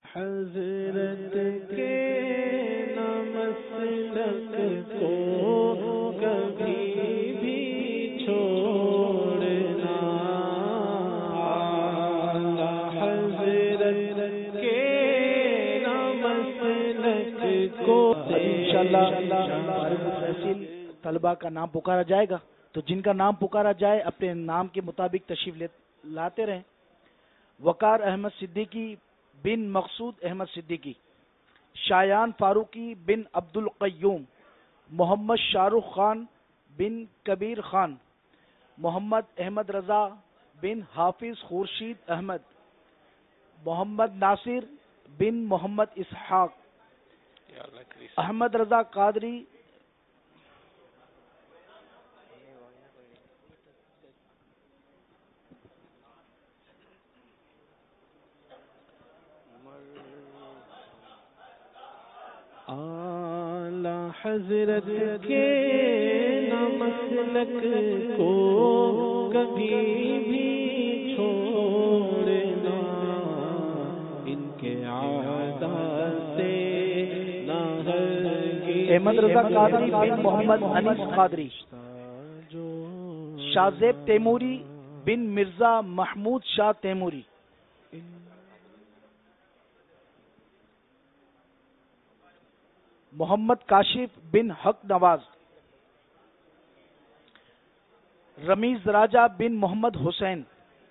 حضرت کے نمسلک کو کبھی بھی چھوڑنا، حضرت کے نمسلک کو انشاءاللہ طلبہ کا نام پکارا جائے گا، تو جن کا نام پکارا جائے اپنے نام کے مطابق تشریف لاتے رہیں۔ وقار احمد صدیقی بن مقصود احمد صدیقی، شایان فاروقی بن عبد القیوم، محمد شاہ رخ خان بن کبیر خان، محمد احمد رضا بن حافظ خورشید احمد، محمد ناصر بن محمد اسحاق، احمد رضا قادری، اعلی حضرت کے نمسلک کو کبھی بھی چھوڑنا، ان کے عادات سے نہ ہرگز۔ احمد رضا قادری بن محمد انیس قادری، شاہ زیب تیموری بن مرزا محمود شاہ تیموری، محمد کاشف بن حق نواز، رمیز راجہ بن محمد حسین،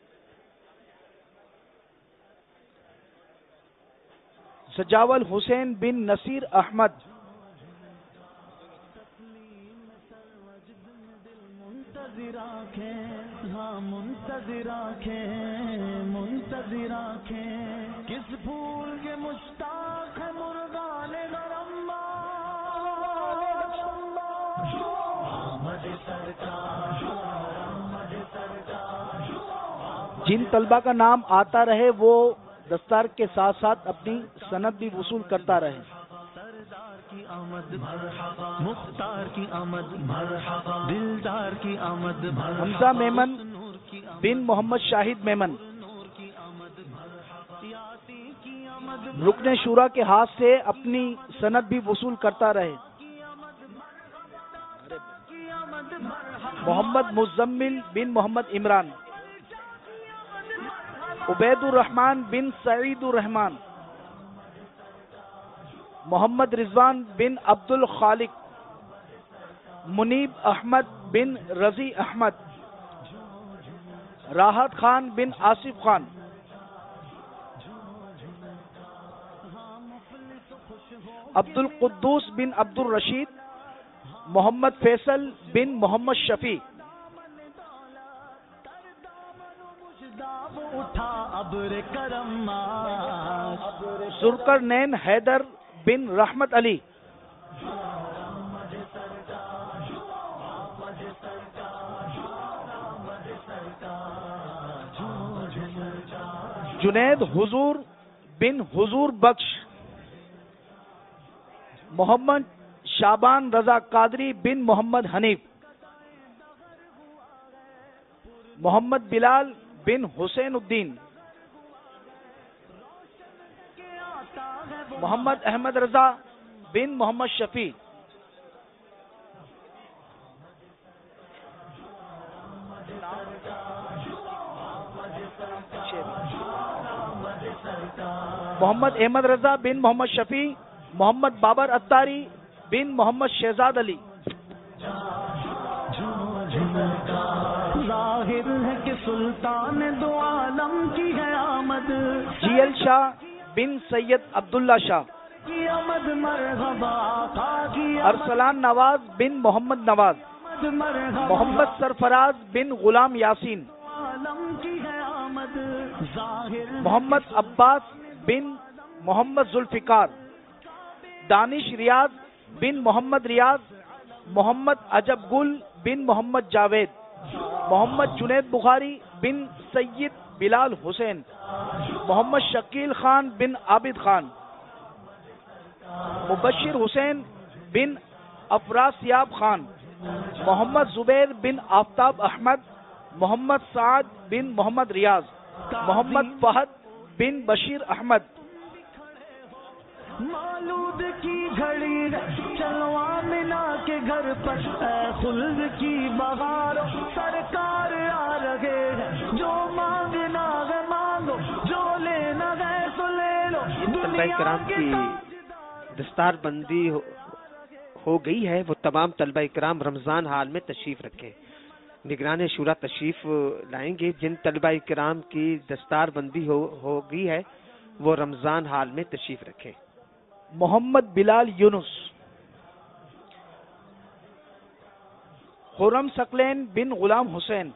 سجاول حسین بن نصیر احمد، کس پھول کے مشتاق ہے مرغان نرما، جن طلبہ کا نام آتا رہے وہ دستار کے ساتھ ساتھ اپنی سند بھی وصول کرتا رہے۔ سردار کی آمد مرحبا، مختار کی آمد مرحبا، دلدار کی آمد مرحبا، حمزہ میمن بن محمد شاہد میمن، رکن شورا کے ہاتھ سے اپنی سند بھی وصول کرتا رہے۔ محمد مزمل بن محمد عمران، عبید الرحمن بن سعید الرحمن، محمد رضوان بن عبد الخالق، منیب احمد بن رضی احمد، راحت خان بن آصف خان، عبد القدوس بن عبد الرشید، محمد فیصل بن محمد شفیع، ذوالقرنین حیدر بن رحمت علی، جنید حضور بن حضور بخش، محمد شعبان رضا قادری بن محمد حنیف، محمد بلال بن حسین الدین، محمد احمد رضا بن محمد شفیع، محمد احمد رضا بن محمد شفیع، محمد بابر اتاری بن محمد شہزاد علی، ظاہر ہے کہ سلطان دو عالم کی ہے آمد، جی ایل شاہ بن سید عبداللہ شاہ، کی آمد مرحبا، ارسلان نواز بن محمد نواز، محمد سرفراز بن غلام یاسین، محمد عباس بن محمد ذوالفقار، دانش ریاض بن محمد ریاض، محمد عجب گل بن محمد جاوید، محمد جنید بخاری بن سید بلال حسین، محمد شکیل خان بن عابد خان، مبشر حسین بن افراسیاب خان، محمد زبیر بن آفتاب احمد، محمد سعد بن محمد ریاض، محمد فہد بن بشیر احمد، مولود کی گھڑی ہے چلوا منا کے گھر پر، اے خلد کی بہار سرکار آ رہے ہیں، جو مانگنا ہے مانگو، جو لینا ہے تو لے لو۔ طلبہ کرام کی دستار بندی ہو گئی ہے، وہ تمام طلبہ کرام رمضان ہال میں تشریف رکھیں۔ نگران شورا تشریف لائیں گے۔ جن طلبہ کرام کی دستار بندی ہو گئی ہے وہ رمضان ہال میں تشریف رکھیں۔ محمد بلال یونس، خرم ثقلین بن غلام حسین،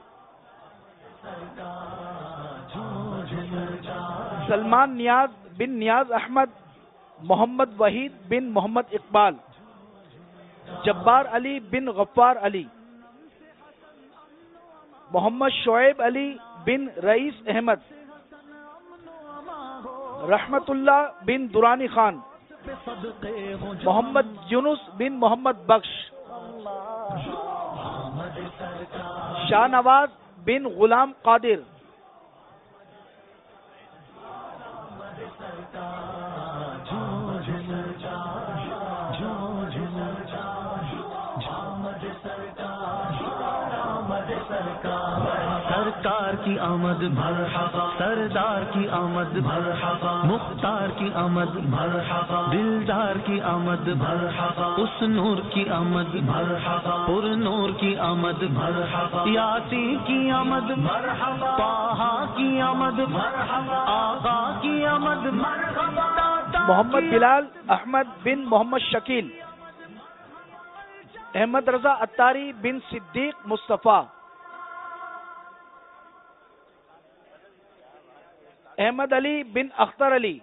سلمان نیاز بن نیاز احمد، محمد وحید بن محمد اقبال، جبار علی بن غفار علی، محمد شعیب علی بن رئیس احمد، رحمت اللہ بن درانی خان، محمد یونس بن محمد بخش، شاہ نواز بن غلام قادر، سرکار کی آمد مرحبا، سردار کی آمد مرحبا، مختار کی آمد مرحبا، دلدار کی آمد مرحبا، اس نور کی آمد مرحبا، پر نور کی آمد مرحبا، یاسین کی آمد مرحبا، طٰہٰ کی آمد مرحبا، آقا کی آمد مرحبا۔ محمد بلال احمد بن محمد شکیل، احمد رضا اتاری بن صدیق مصطفیٰ، احمد علی بن اختر علی،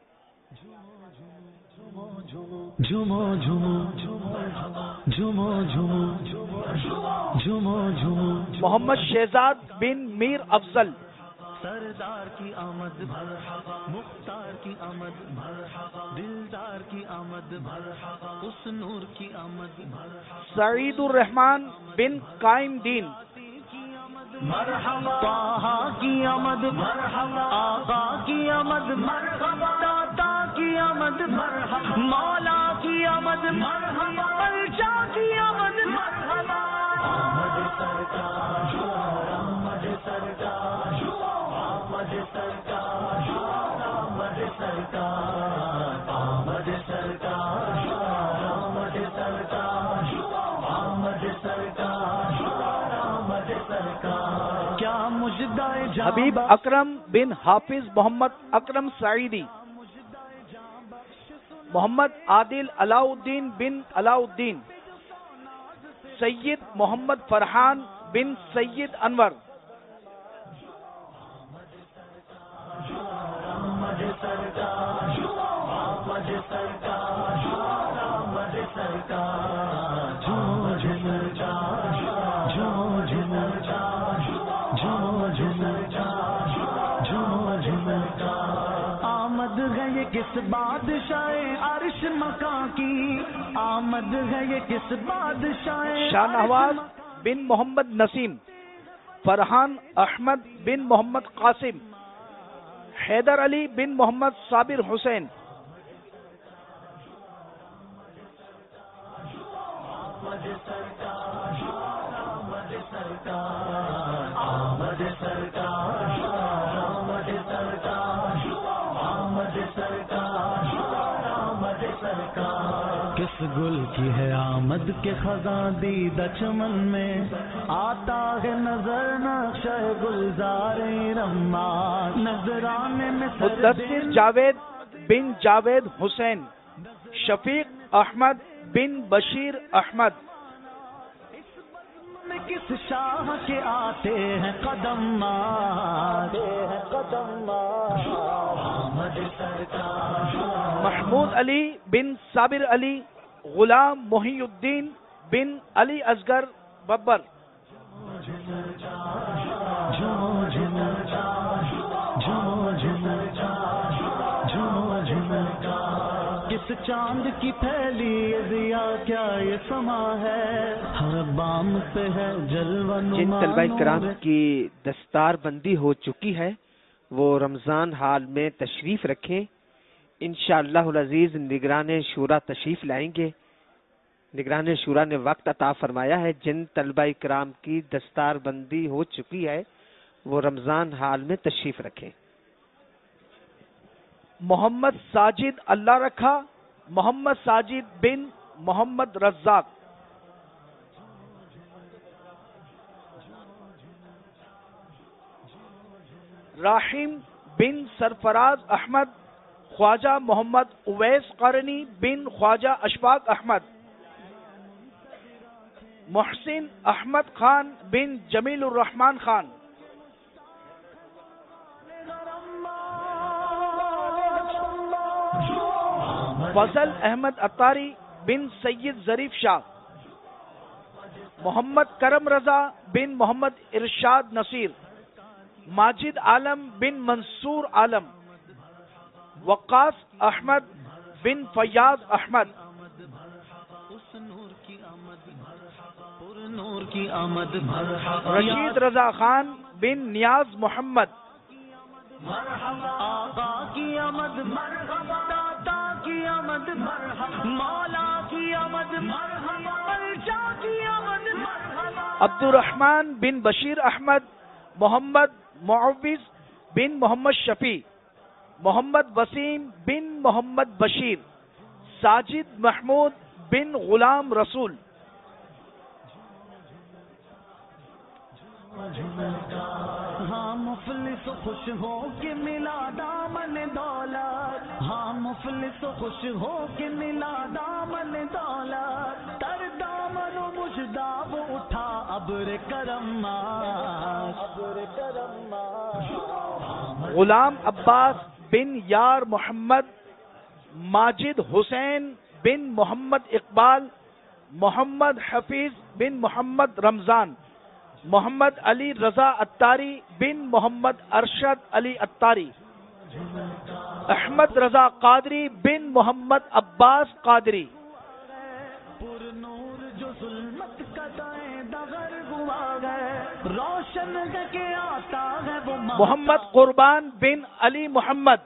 جھومو جھومو جھومو جھومو جھومو جھومو، محمد شہزاد بن میر افضل، سردار کی آمد مرحبا، مختار کی آمد مرحبا، دلدار کی آمد مرحبا، اس نور کی آمد مرحبا، سعید الرحمان بن قائم دین، مرحبا، طٰہٰ کی آمد مرحبا، آقا کی آمد مرحبا، داتا کی آمد مرحبا، مولا کی آمد مرحبا، الجا کی آمد مرحبا، آمد سرکار، آمد سرکار، آمد سرکار، آمد سرکار، آمد سرکار، آمد سرکار، آمد سرکار، آمد سرکار، کیا مجدائے جاں حبیب اکرم بن حافظ محمد اکرم سعیدی، محمد عادل علاء الدین بن علاء الدین، سید محمد فرحان بن سید انور، آمد سرکار، آمد سرکار، آمد سرکار، جھومو جھومو جھومو جھومو جھومو جھومو جھومو، آمد ہے یہ کس بادشاہ عرش مکاں کی، آمد ہے یہ کس بادشاہ شاہ نواز بن محمد نسیم، فرحان احمد بن محمد قاسم، حیدر علی بن محمد صابر حسین، آمد سرکار، آمد سرکار، آمد سرکار، آمد سرکار، آمد سرکار، آمد سرکار، کس گل کی ہے آمد کے خزاں دیدہ چمن میں، آتا ہے نظر نقشہ گلزار رمان، نظرانے میں مدثر جاوید بن جاوید حسین، شفیق احمد بن بشیر احمد، میں کس شاہ کے آتے ہیں قدم، آتے ہیں قدم، آمد سرکار، محمود علی بن صابر علی، غلام محی الدین بن علی اصغر ببر، کس چاند کی پھیلی ضیا کیا یہ سما ہے، ہر بام پہ ہے جلوہ نما۔ جن طلبہ کرام کی دستار بندی ہو چکی ہے وہ رمضان ہال میں تشریف رکھیں۔ انشاءاللہ العزیز نگران شورا تشریف لائیں گے. نگران شورا نے وقت عطا فرمایا ہے. جن طلبہ اکرام کی دستار بندی ہو چکی ہے وہ رمضان ہال میں تشریف رکھیں. محمد ساجد اللہ رکھا، محمد ساجد بن محمد رزاق، راحم بن سرفراز احمد، خواجہ محمد اویس قرنی بن خواجہ اشفاق احمد، محسن احمد خان بن جمیل الرحمن خان، فضل احمد عطاری بن سید ظریف شاہ، محمد کرم رضا بن محمد ارشاد نصیر، ماجد عالم بن منصور عالم، وقاص احمد بن فیاض احمد، رشید رضا خان بن نیاز محمد، آقا کی آمد مرحبا، داتا کی آمد مرحبا، مولا کی آمد مرحبا، الشا کی آمد مرحبا، عبد الرحمن بن بشیر احمد، محمد معوض بن محمد شفیع، محمد وسیم بن محمد بشیر، ساجد محمود بن غلام رسول، ہاں مفلس خوش ہو کے ملا دامن دولت، ہاں مفلس خوش ہو کے ملا دامن دولت، تر دامن و مجداب اٹھا ابر کرم، ابر کرم، غلام عباس بن یار محمد، ماجد حسین بن محمد اقبال، محمد حفیظ بن محمد رمضان، محمد علی رضا عطاری بن محمد ارشد علی عطاری، احمد رضا قادری بن محمد عباس قادری، پر نور جو ظلمت کا دائیں دغر ہوا ہے، روشن ہے کہ آتا ہے وہ محمد قربان بن علی محمد،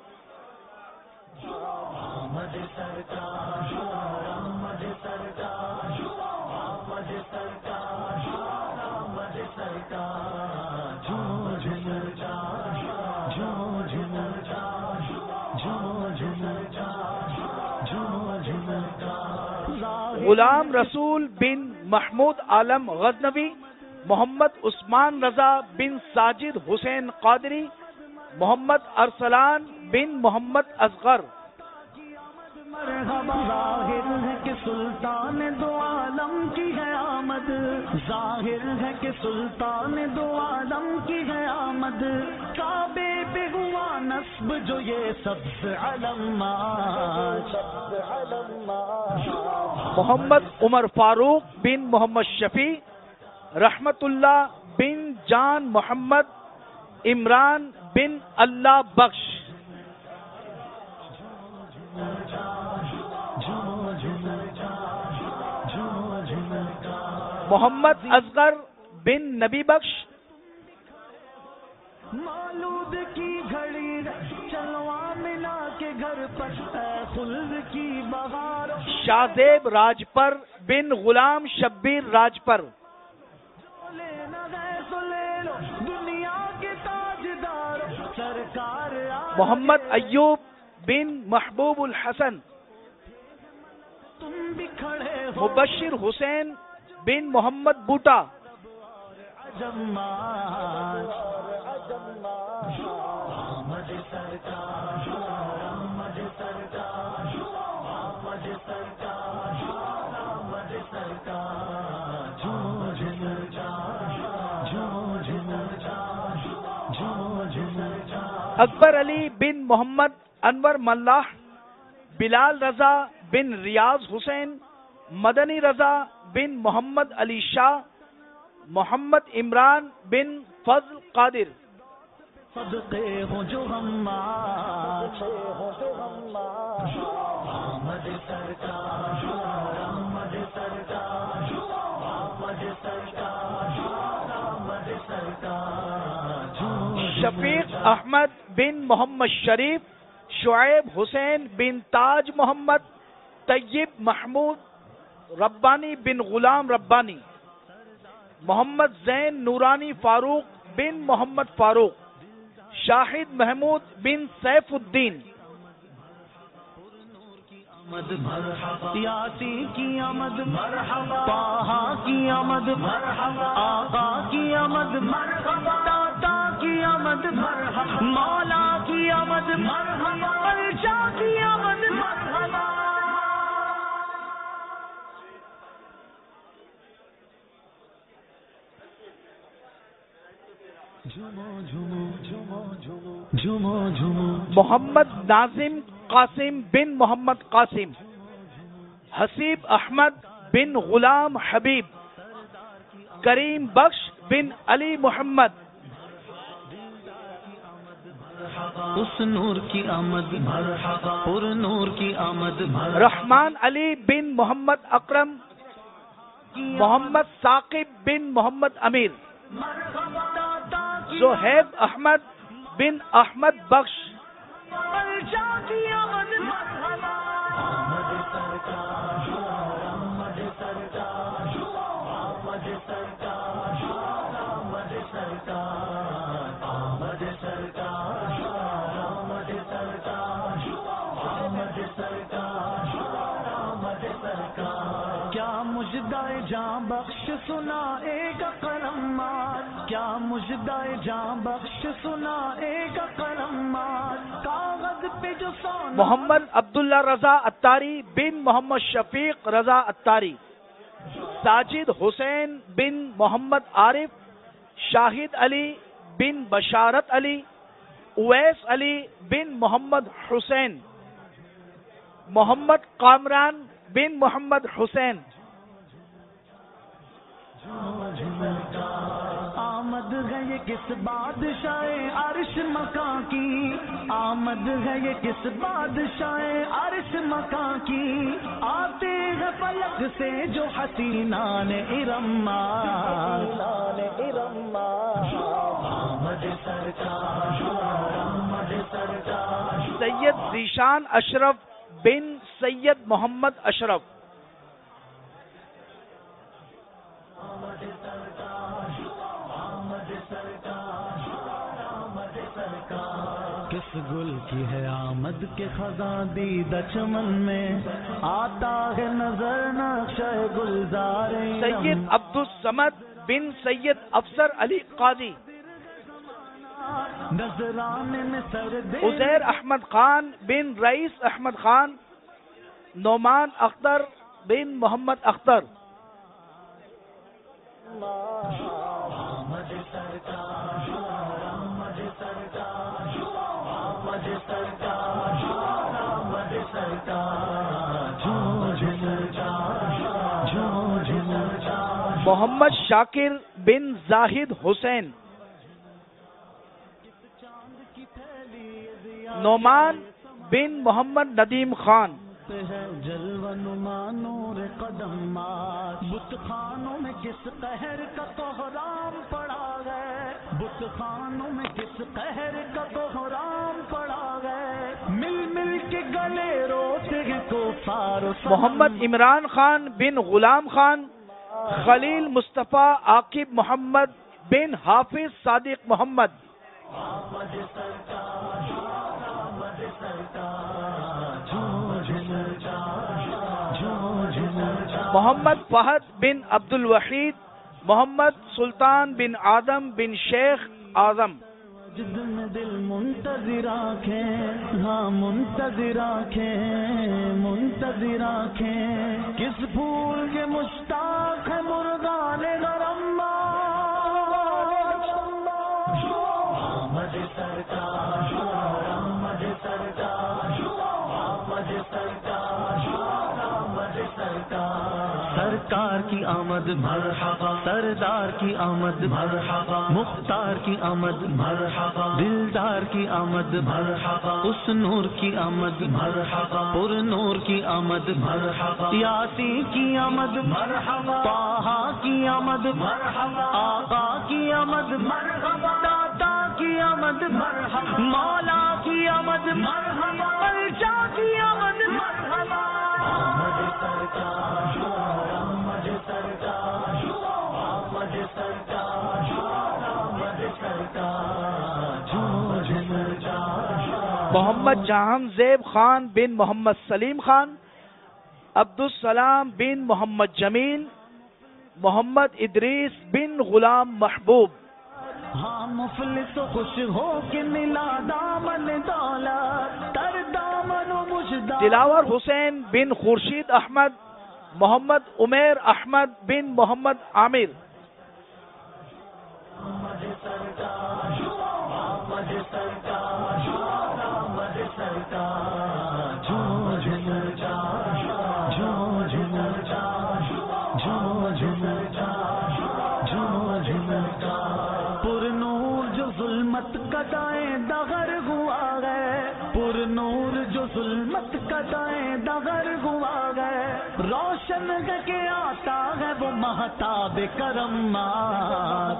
غلام رسول بن محمود عالم غزنوی، محمد عثمان رضا بن ساجد حسین قادری، محمد ارسلان بن محمد اصغر، مرحبا، ظاہر ہے کہ سلطان دو عالم کی ہے آمد، ظاہر ہے کہ سلطان دو عالم کی ہے آمد، کعبے پہ ہوا نصب جو یہ سبز علم، محمد عمر فاروق بن محمد شفیع، رحمت اللہ بن جان محمد، عمران بن اللہ بخش، محمد اصغر بن نبی بخش، مولود کی گھڑی چلوا ملا کے گھر پر اے خلد کی بہار، شاہزیب راجپر بن غلام شبیر راجپر، لینا ہے تو لے لو دنیا کے تاجدار سرکار، محمد ایوب بن محبوب الحسن، تم بھی کھڑے ہو مبشر حسین بن محمد بوٹا، اکبر علی بن محمد انور ملاح، بلال رضا بن ریاض حسین، مدنی رضا بن محمد علی شاہ، محمد عمران بن فضل قادر، صدقے ہو جو ہم شفیق احمد بن محمد شریف، شعیب حسین بن تاج محمد طیب محمود ربانی بن غلام ربانی، محمد زین نورانی فاروق بن محمد فاروق، شاہد محمود بن سیف الدین، یاسی کی آمد مرحبا، طٰہٰ کی آمد مرحبا، آقا کی آمد مرحبا، داتا کی آمد مرحبا، مولا کی آمد مرحبا، عائشہ کی آمد مرحبا۔ محمد ناظم قاسم بن محمد قاسم، حسیب احمد بن غلام حبیب، کریم بخش بن علی محمد، اس نور کی آمد مرحبا، پر نور کی آمد مرحبا، رحمان علی بن محمد اکرم، محمد ثاقب بن محمد امیر، زہیب احمد بن احمد بخش، کیا مجدائے جاں بخش سنا ایک کرمات، کیا مجدائے جاں بخش سنا ایک کرمات، کاغذ پہ جو سونا۔ محمد عبداللہ رضا اتاری بن محمد شفیق رضا اتاری، ساجد حسین بن محمد عارف، شاہد علی بن بشارت علی، اویس علی بن محمد حسین، محمد کامران بن محمد حسین۔ آمد ہے یہ کس بادشاہ عرش مکاں کی، آمد ہے یہ کس بادشاہ عرش مکاں کی، آتے ہیں فلک سے جو حسینان ارم، سید ذیشان اشرف بن سید محمد اشرف، کس گل کی ہے آمد کے خزاں دیدہ چمن میں، آتا ہے نظر نقشہ گلزار سید عبدالصمد بن سید افسر علی قاضی، نظرانے میں سرد عزیر احمد خان بن رئیس احمد خان، نعمان اختر بن محمد اختر، محمد شاکر بن زاہد حسین، نعمان بن محمد ندیم خان، جلوہ نما نور قدمات، بت خانوں میں کس قہر کا کوہرام پڑا ہے، بت خانوں میں کس قہر کا کوہرام پڑا ہے، مل مل کے گلے روتے ہیں کفار، محمد عمران خان بن غلام خان، خلیل مصطفیٰ عاقب محمد بن حافظ صادق محمد، محمد فہد بن عبد الوحید، محمد سلطان بن آدم بن شیخ اعظم، جد میں دل منتظر آنکھیں، ہاں منتظر آنکھیں، منتظر آنکھیں، کس پھول کے مشتاق ہے مرغان نرم، آمد سرکار، آمد سرکار، آمد سرکار، آمد سرکار، سرکار کی آمد مرحبا، سردار کی آمد مرحبا، مختار کی آمد مرحبا، دلدار کی آمد مرحبا، اس نور کی آمد مرحبا، پر نور کی آمد مرحبا، یاسی کی آمد مرحبا، طٰہٰ کی آمد مرحبا، آقا کی آمد مرحبا، داتا کی آمد مرحبا، مولا کی آمد آمد مرحبا پرچا کی آمد مرحبا آمد سرکار آمد سرکار آمد سرکار آمد سرکار محمد جہاں زیب خان بن محمد سلیم خان، عبدالسلام بن محمد جمیل، محمد ادریس بن غلام محبوب۔ ہاں مفلس خوش ہو کے ملا دامن دولت تر دامن و مجدہ۔ دلاور حسین بن خورشید احمد، محمد عمیر احمد بن محمد عامر۔ آمد سرکار آمد سرکار آمد سرکار جھوم جھوم چار جھوم جھوم چار جھوم جھوم چار جھوم جھوم چار پر نور جو ظلمت کٹائیں دغر ہوا گئے، پر نور جو ظلمت کٹائیں دغر ہوا گئے، روشن ہے کہ آتا ہے وہ مہتاب کرم آج۔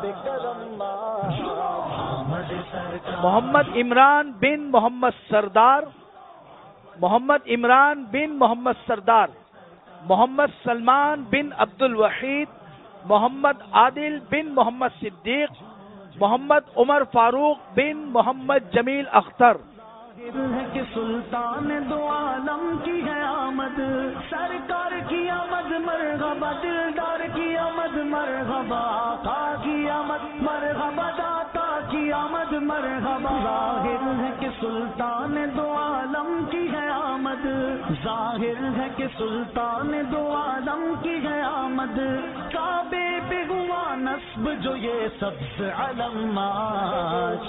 محمد عمران بن محمد سردار، محمد عمران بن محمد سردار، محمد سلمان بن عبد الوحید، محمد عادل بن محمد صدیق، محمد عمر فاروق بن محمد جمیل اختر۔ ہے کہ سلطان دو عالم کی ہے آمد، سرکار کی آمد مرحبا، دلدار کی آمد مرحبا، آقا کی آمد مرحبا، داتا کی آمد مرحبا۔ ظاہر ہے کہ سلطان دو عالم کی ہے آمد، ظاہر ہے کہ سلطان دو عالم کی ہے آمد، کعبے پہ ہوا نصب جو یہ سبز علم آج۔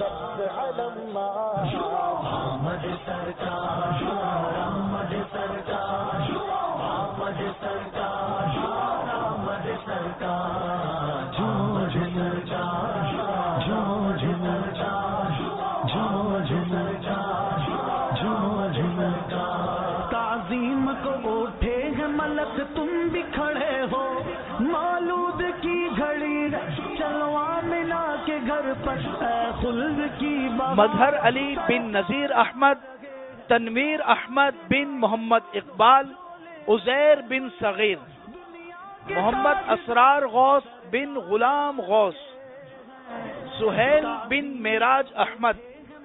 آمد سرکار آمد سرکار آمد سرکار آمد سرکار جھوم جھوم چار جھوم جھوم چار جھوم جھوم چار جھوم جھوم چار۔ تعظیم کو اٹھے ہیں ملک تم بھی کھڑے ہو، مولود کی گھڑی چلوا ملا کے گھر پر اے خلد کی بابا۔ مظہر علی بن نذیر احمد، تنویر احمد بن محمد اقبال، عزیر بن صغیر، محمد اسرار غوث بن غلام غوث، سہیل بن معراج احمد۔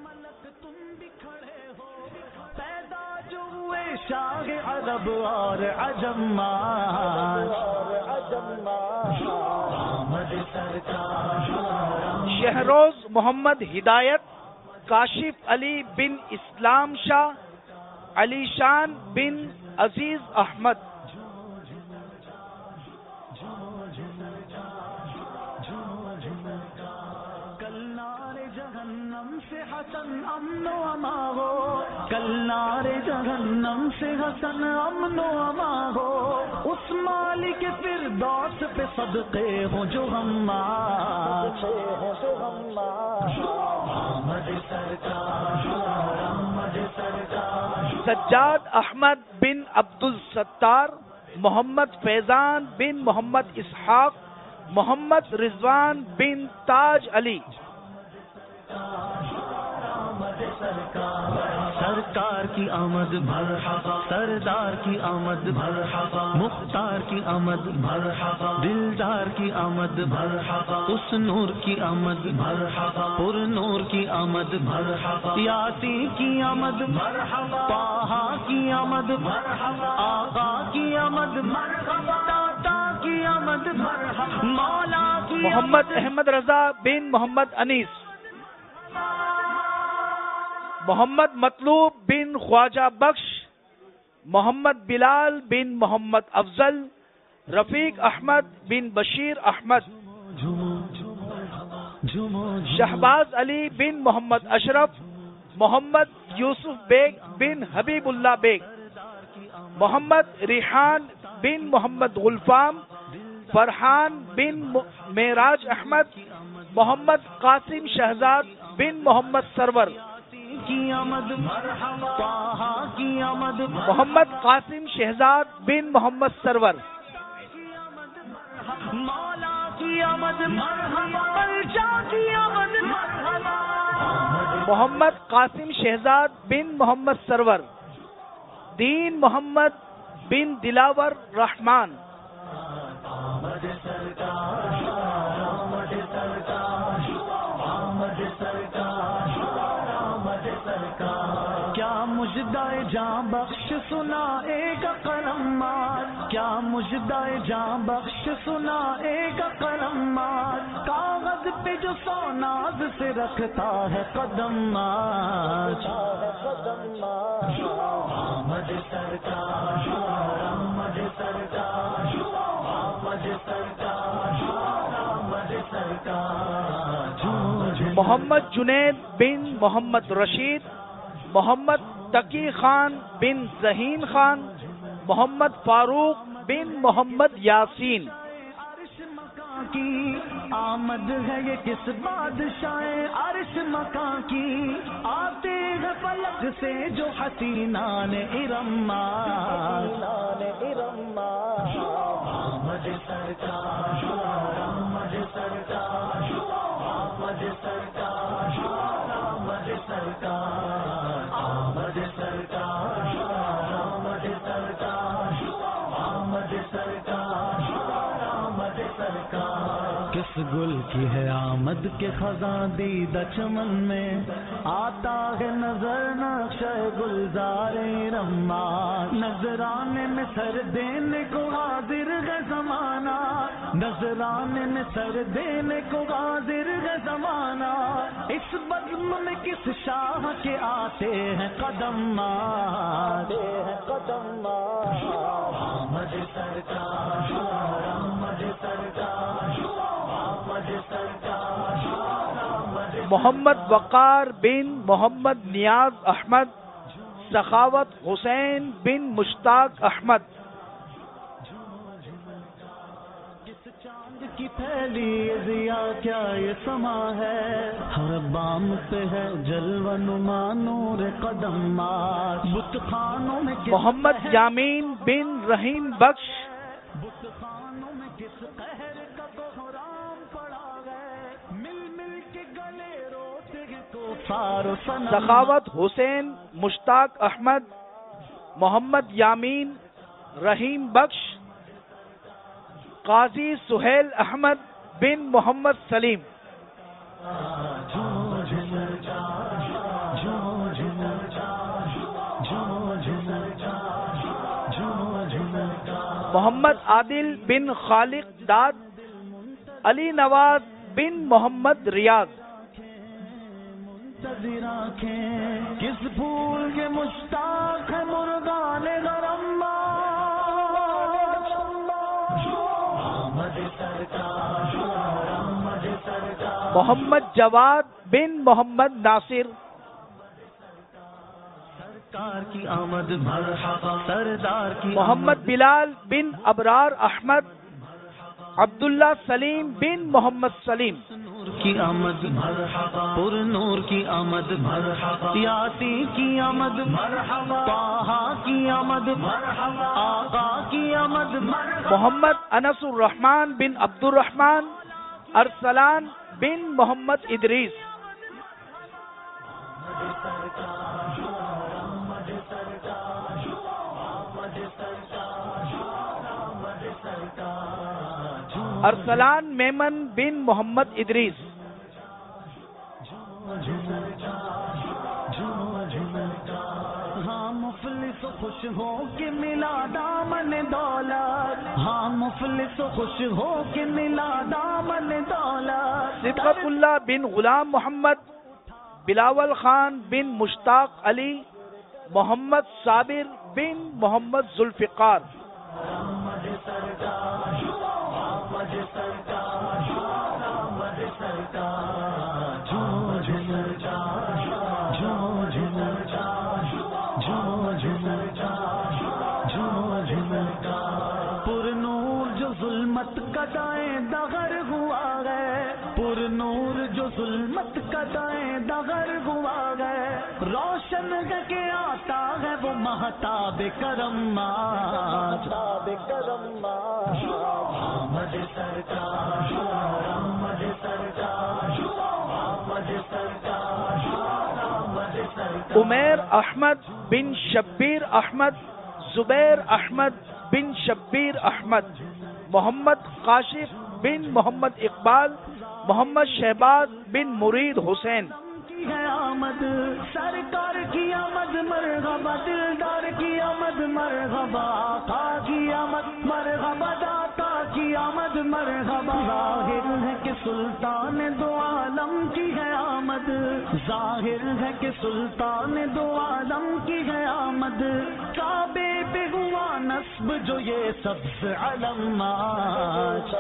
شاہ عرب اور عجم آج۔ آمد سرکار شہروز محمد ہدایت، کاشف علی بن اسلام شاہ، علی شان بن عزیز احمد۔ کل نار جہنم سے حسن امن و امان ہو، کل نار جہنم سے حسن امن و امان ہو، اس مالک فردوس پہ صدقے ہوں جو ہم آج۔ آمد سرکار آمد سرکار۔ سجاد احمد بن عبد الستار، محمد فیضان بن محمد اسحاق، محمد رضوان بن تاج علی۔ سرکار کی آمد مرحبا، سردار کی آمد مرحبا، مختار کی آمد مرحبا، دلدار کی آمد مرحبا، اس نور کی آمد مرحبا، پر نور کی آمد مرحبا، یاسین کی آمد مرحبا، طٰہٰ کی آمد مرحبا، آقا کی آمد مرحبا، داتا کی آمد مرحبا، مولا کی محمد احمد رضا بن محمد انیس، محمد مطلوب بن خواجہ بخش، محمد بلال بن محمد افضل، رفیق احمد بن بشیر احمد، شہباز علی بن محمد اشرف، محمد یوسف بیگ بن حبیب اللہ بیگ، محمد ریحان بن محمد غلفام، فرحان بن معراج احمد، محمد قاسم شہزاد بن محمد سرور، کی آمد مرحبا، طٰہٰ کی آمد محمد قاسم شہزاد بن محمد سرور، مولا کی آمد مرحبا، پرچا کی آمد مرحبا، محمد قاسم شہزاد بن محمد سرور، دین محمد بن دلاور رحمان، کیا مجدائے جاں بخش سنا ایک قلم مار، کیا مجدائے جاں بخش سنا ایک قلم مار، کاغذ پہ جو سوناز سے رکھتا ہے قدم مار، احمد سرکار، احمد سرکار، احمد سرکار، احمد سرکار، محمد جنید بن محمد رشید، محمد تقی خان بن ذہین خان، محمد فاروق بن محمد یاسین، عرش مکان کی آمد ہے یہ کس بادشاہ عرش مکان کی، آتے ہیں فلک سے جو حسینان ارم، احمد سرکار، احمد سرکار، احمد سرکار، احمد سرکار، احمد سرکار، احمد سرکار، احمد سرکار، احمد سرکار، کس گل کی ہے آمد کے خزاں دیدہ چمن میں، آتا ہے نظر نقشہ گلزار رمان، نظرانے میں سر دینے کو حاضر ہے زمانہ، نظرانے میں سر دینے کو حاضر ہے زمانہ، اس بزم میں کس شاہ کے آتے ہیں قدم مار، احمد سرکار، احمد سرکار، احمد سرکار، احمد محمد وقار بن محمد نیاز احمد، سخاوت حسین بن مشتاق احمد، چاند کی پھیلی ضیا کیا یہ سما ہے، ہر بام پہ ہے جلوہ نما نور قدم مار، بت خانوں میں کس محمد یامین بن رحیم بخش، بت خانوں میں کس قہر کا بحران پڑا ہے، مل مل کے گلے روتے ہیں کفار و صنم، سخاوت حسین مشتاق احمد، محمد یامین رحیم بخش، قاضی سہیل احمد بن محمد سلیم، محمد عادل بن خالق داد، علی نواز بن محمد ریاض، منتظر آنکھیں کس پھول کے مشتاق ہے مرغان غرم، احمد سرکار، احمد سرکار، محمد جواد بن محمد ناصر، سرکار کی آمد مرحبا، سردار کی محمد بلال بن ابرار احمد، عبداللہ سلیم بن محمد سلیم، نور کی آمد مرحبا، پر نور کی آمد مرحبا، یاسین کی آمد مرحبا، طٰہٰ کی آمد مرحبا، آقا کی آمد مرحبا، محمد انس الرحمن بن عبد الرحمن، ارسلان بن محمد ادریس، ارسلان میمن بن محمد ادریس، ہاں مفلس خوش ہو کہ ملا دامن دولت، ہاں مفلس خوش ہو کہ ملا دامن دولت، صدقت اللہ بن غلام محمد، بلاول خان بن مشتاق علی، محمد صابر بن محمد ذوالفقار، پر نور جو ظلمت کا دائیں دغر ہوا ہے، پر نور جو ظلمت کا دائیں دغر ہوا ہے، روشن ہے کہ آتا ہے وہ مہتاب کرم، احمد سرکار، احمد سرکار، احمد سرکار، عمیر احمد بن شبیر احمد، زبیر احمد بن شبیر احمد، محمد کاشف بن محمد اقبال، محمد شہباز بن مرید حسین۔ آمد سرکار کی آمد مرحبا، دلدار کی آمد مرحبا، آقا کی آمد مرحبا، داتا کی آمد مرحبا، ظاہر ہے کہ سلطان دو عالم کی ہے آمد، ظاہر ہے کہ سلطان دو عالم کی ہے آمد، کعبے پہ ہوا نصب جو یہ سبز علم آج،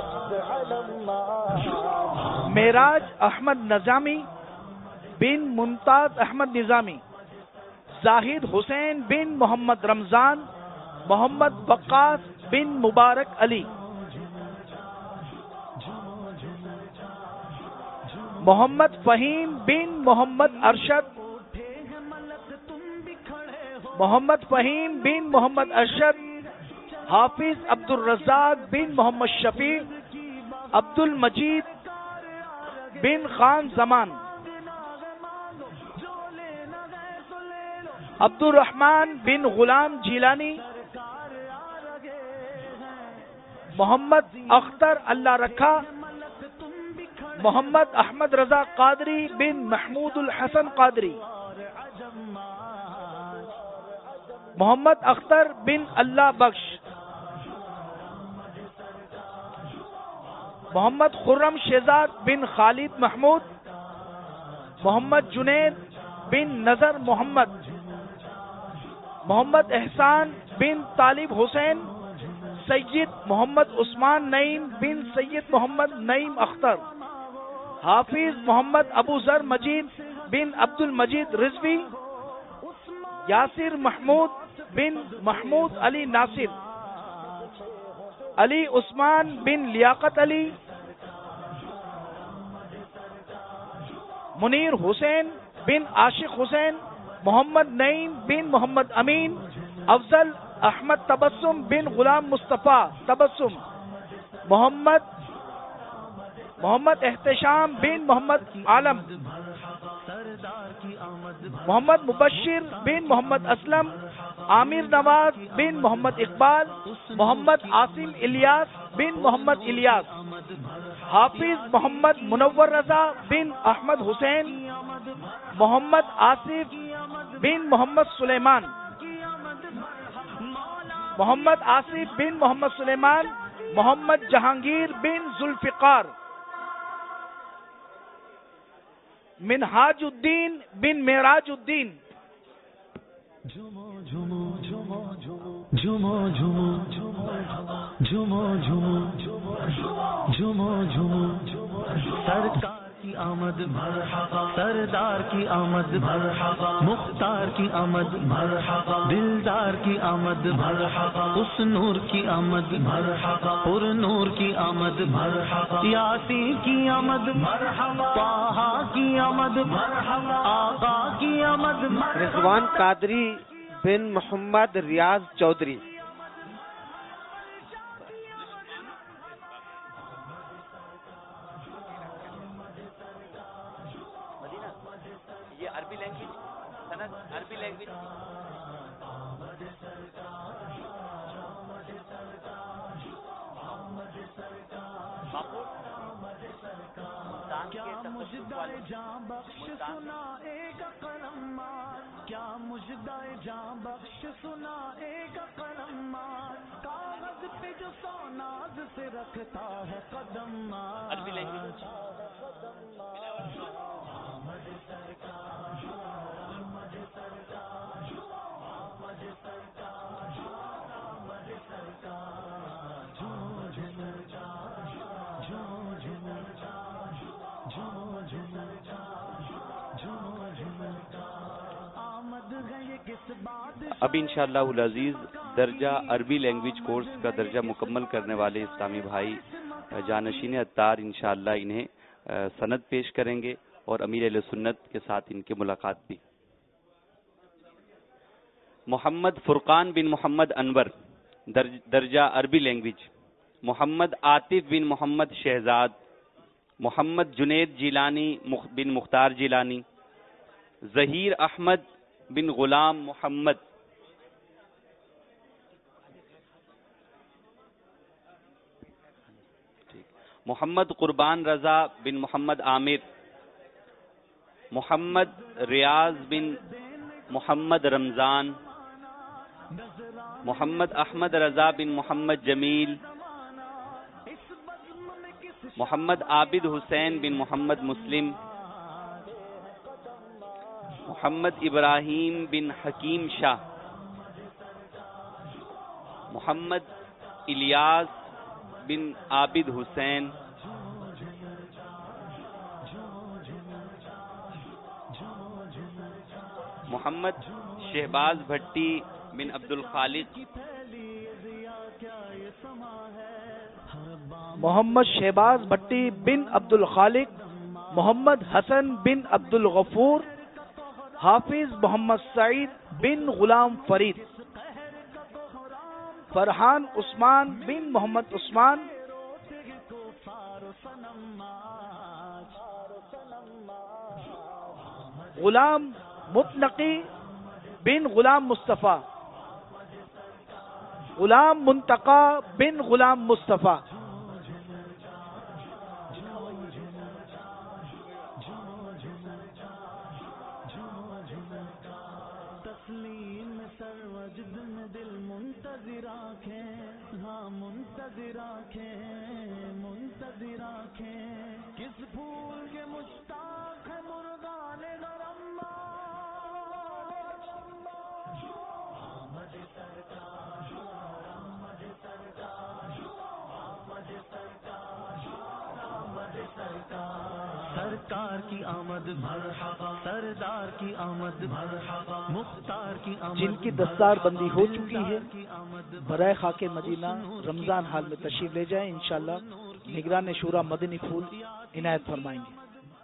معراج احمد نظامی بن ممتاز احمد نظامی، زاہد حسین بن محمد رمضان، محمد وقاص بن مبارک علی، محمد فہیم بن محمد ارشد، محمد فہیم بن محمد ارشد، حافظ عبد الرزاق بن محمد شفیع، عبد المجید بن خان زمان، عبد الرحمن بن غلام جیلانی، محمد اختر اللہ رکھا، محمد احمد رضا قادری بن محمود الحسن قادری، محمد اختر بن اللہ بخش، محمد خرم شہزاد بن خالد محمود، محمد جنید بن نظر محمد، محمد احسان بن طالب حسین، سید محمد عثمان نعیم بن سید محمد نعیم اختر، حافظ محمد ابو ذر مجید بن عبد المجید رضوی، یاسر محمود بن محمود علی ناصر، علی عثمان بن لیاقت علی، منیر حسین بن عاشق حسین، محمد نعیم بن محمد امین، افضل احمد تبسم بن غلام مصطفیٰ تبسم، محمد احتشام بن محمد عالم، محمد مبشر بن محمد اسلم، عامر نواز بن محمد اقبال، محمد عاصم الیاس بن محمد الیاس، حافظ محمد منور رضا بن احمد حسین، محمد آصف بن محمد سلیمان، محمد آصف بن محمد سلیمان، محمد جہانگیر بن ذوالفقار، منہاج الدین بن معراج الدین، جھومو جھومو جھومو جھومو جھومو جھومو جھومو جھومو جھومو، سرکار کی آمد مرحبا، سردار کی آمد مرحبا، مختار کی آمد مرحبا، دلدار کی آمد مرحبا، اس نور کی آمد مرحبا، پر نور کی آمد مرحبا، یاسین کی آمد مرحبا، طٰہٰ کی آمد مرحبا، آقا کی آمد مرحبا، رضوان قادری بن محمد ریاض چودھری، عربی لینگویج کیا مجدائے جاں بخش سنا ایک قلم، کیا مجدائے جاں بخش سنا ایک قلم، کاغذ پہ جو سوناز سے رکھتا ہے قدم، عربی لینگویج اب انشاءاللہ العزیز درجہ عربی لینگویج کورس کا درجہ مکمل کرنے والے اسلامی بھائی جانشین اتار انشاءاللہ انہیں سند پیش کریں گے اور امیر اہل سنت کے ساتھ ان کی ملاقات بھی۔ محمد فرقان بن محمد انور درجہ عربی لینگویج، محمد عاطف بن محمد شہزاد، محمد جنید جیلانی بن مختار جیلانی، ظہیر احمد بن غلام محمد، محمد قربان رضا بن محمد عامر، محمد ریاض بن محمد رمضان، محمد احمد رضا بن محمد جمیل، محمد عابد حسین بن محمد مسلم، محمد ابراہیم بن حکیم شاہ، محمد الیاس بن عابد حسین، محمد شہباز بھٹی بن عبد الخالق، محمد شہباز بھٹی بن عبد الخالق، محمد حسن بن عبد الغفور، حافظ محمد سعید بن غلام فرید، فرحان عثمان بن محمد عثمان، غلام متنقی بن غلام مصطفیٰ، غلام منتقی بن غلام مصطفیٰ، تسلیم سروجد میں دل منتظر آنکھیں، ہاں منتظر آنکھیں، منتظر آنکھیں، کس پھول کے مشتاق ہے مرغان گرم، سرکار کی آمد مرحبا، سردار کی آمد مرحبا، مختار کی آمد، جن کی دستار بندی ہو چکی ہے برائے خاک مدینہ رمضان حال میں تشریف لے جائیں، انشاءاللہ نگران شورا مدنی پھول عنایت فرمائیں گے۔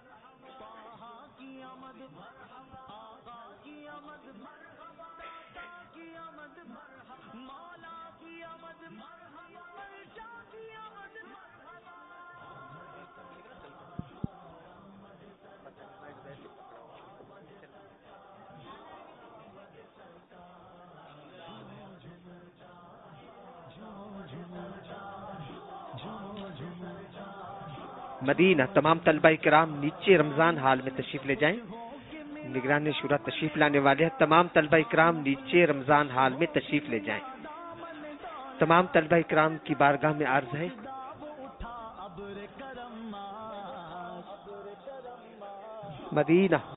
مدینہ تمام طلبہ کرام نیچے رمضان حال میں تشریف لے جائیں۔ نگران شورا تشریف لانے والے ہیں، تمام طلبہ کرام نیچے رمضان حال میں تشریف لے جائیں۔ تمام طلبہ کرام کی بارگاہ میں عرض ہے مدینہ